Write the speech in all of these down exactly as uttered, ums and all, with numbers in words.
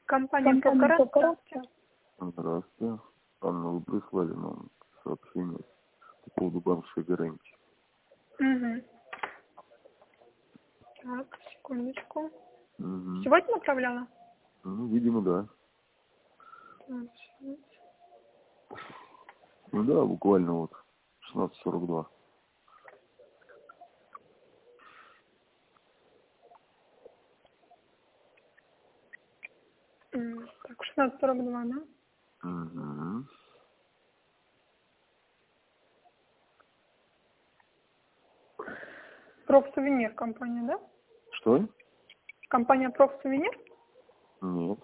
Компания Покарат. Здравствуйте. Анна, вы прислали нам сообщение по поводу банковской гарантии. Угу. Так, секундочку. Угу. Сегодня направляла? Ну, видимо, да. Так, сейчас. Ну да, буквально вот шестнадцать сорок два. М, Так, шестнадцать сорок два, да? Угу. Профсувенир компания, да? Что? Компания Профсувенир? Нет.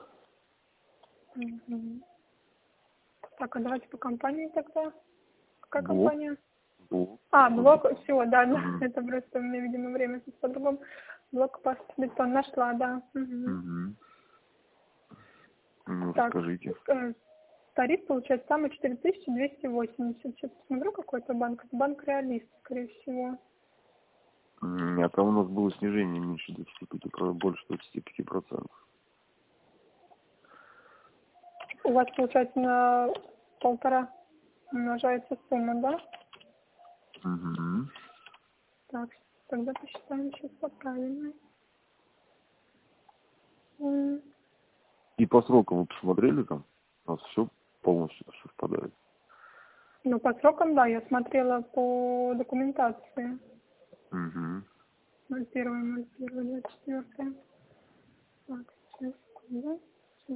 Угу. Так, а давайте по компании тогда. Какая Блок. компания? Блок. А, блок, все, да, да. Угу. Это просто у меня, видимо, время тут по-другому. Блок бетон нашла, да. Угу. Угу. Ну, Так, расскажите. э, тариф получается самый четыре тысячи двести восемьдесят. Сейчас посмотрю, какой-то банк. Это банк Реалист, скорее всего. М, А там у нас было снижение меньше двадцати пяти, про- больше двадцати пяти процентов. У вас, получается, на полтора умножается сумма, да? Угу. Так, тогда посчитаем сейчас по правильной. М, И по срокам вы посмотрели там? У нас все полностью совпадает. Ну, по срокам, да, я смотрела по документации. Угу. ноль первое, ноль первое, двадцать четвёртое. Так, сейчас, секунду. Сейчас.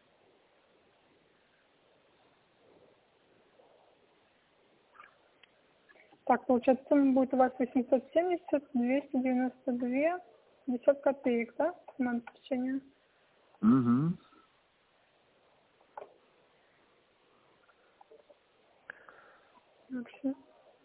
Так, получается, сумма будет у вас восемьсот семьдесят, двести девяносто два, пятьдесят копеек, да? На течение. Угу. Вообще.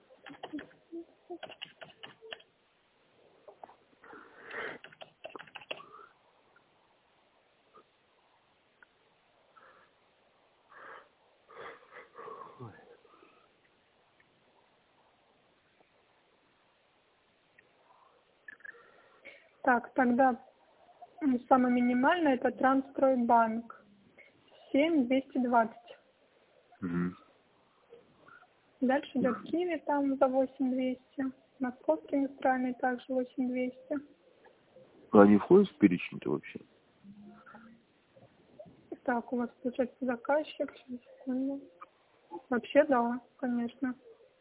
Так, тогда м, самое минимальное это Трансстройбанк. семь двести двадцать. Угу. Дальше идет Киви там за восемь двести. Московский индустриальный также восемь двести. А они входят в перечень-то вообще? Так, у вас получается заказчик. Сейчас, секунду. Вообще, да, конечно.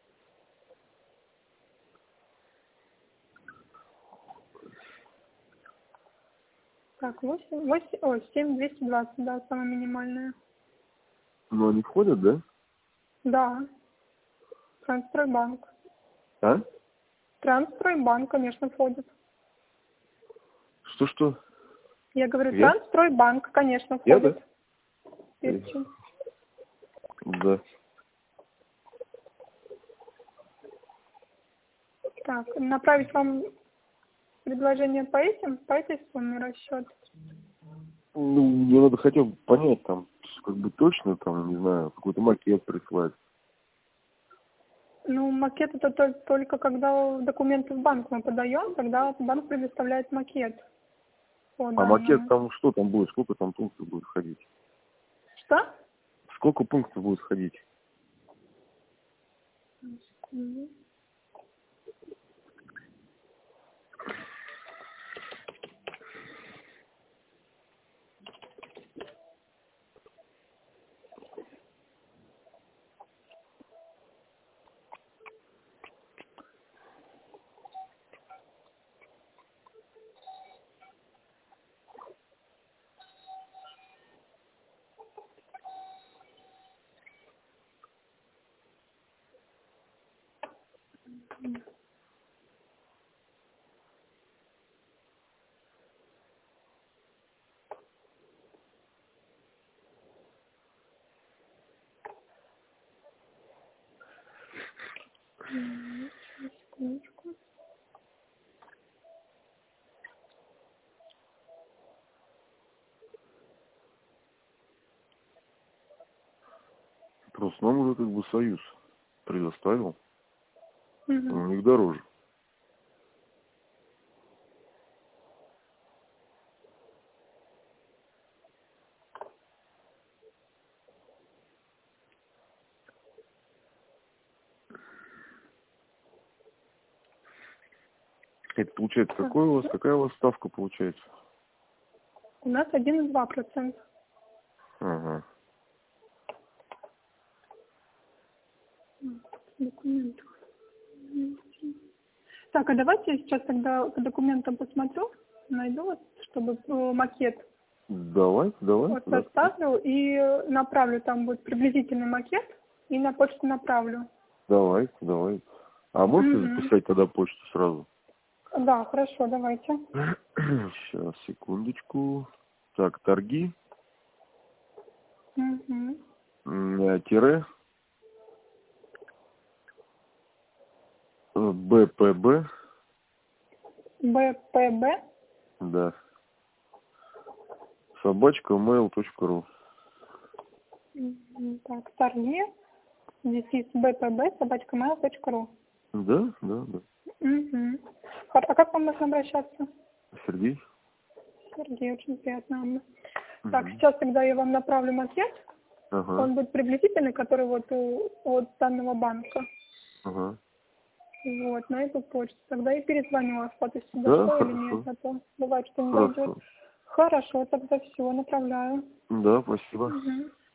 Так, восемь, восемь, ой, семь двести двадцать, да, самое минимальное. Ну, они входят, да? Да. Трансстройбанк. А? Трансстройбанк, конечно, входит. Что-что? Я говорю, Я? Трансстройбанк, конечно, Я, да? входит. Перечень. Да. Так, направить вам предложение по этим, по этой сумме расчет. Ну, мне надо хотя бы понять, там, как бы точно, там, не знаю, какой-то макет прислать. Ну, макет это то- только когда документы в банк мы подаем, тогда банк предоставляет макет по А макет данному. там, что там будет, сколько там пунктов будет входить? Что? Сколько пунктов будет входить? Секунду. М, сейчас, секундочку. Просто нам уже как бы Союз предоставил, Мгм. у них дороже. Это получается, какой у вас, какая у вас ставка получается? У нас один и два процента. Ага. Документы. Так, а давайте я сейчас тогда по документам посмотрю, найду, вот, чтобы э, макет Давайте, давайте. вот Да. составлю и направлю, там будет приблизительный макет, и на почту направлю. Давайте, давайте. А можете Мгм. записать тогда почту сразу? Да, хорошо, давайте. Сейчас, секундочку. Так, торги, Угу. м, тире, э, БПБ, БПБ. да, собачка mail точка ру. Мгм. Так, торги, дефис БПБ, собачка mail точка ру. Да, да, да. Угу. А как вам можно обращаться? Сергей? Сергей, очень приятно, Анна. Мгм. Так, сейчас тогда я вам направлю макет. Ага, Он будет приблизительный, который вот у от данного банка. ага. Вот, на эту почту. Тогда и перезвоню вас, потом если Да, дошло или хорошо. нет, а то бывает, что не Хорошо. дойдет. Хорошо, тогда все, направляю. Да, спасибо. Угу.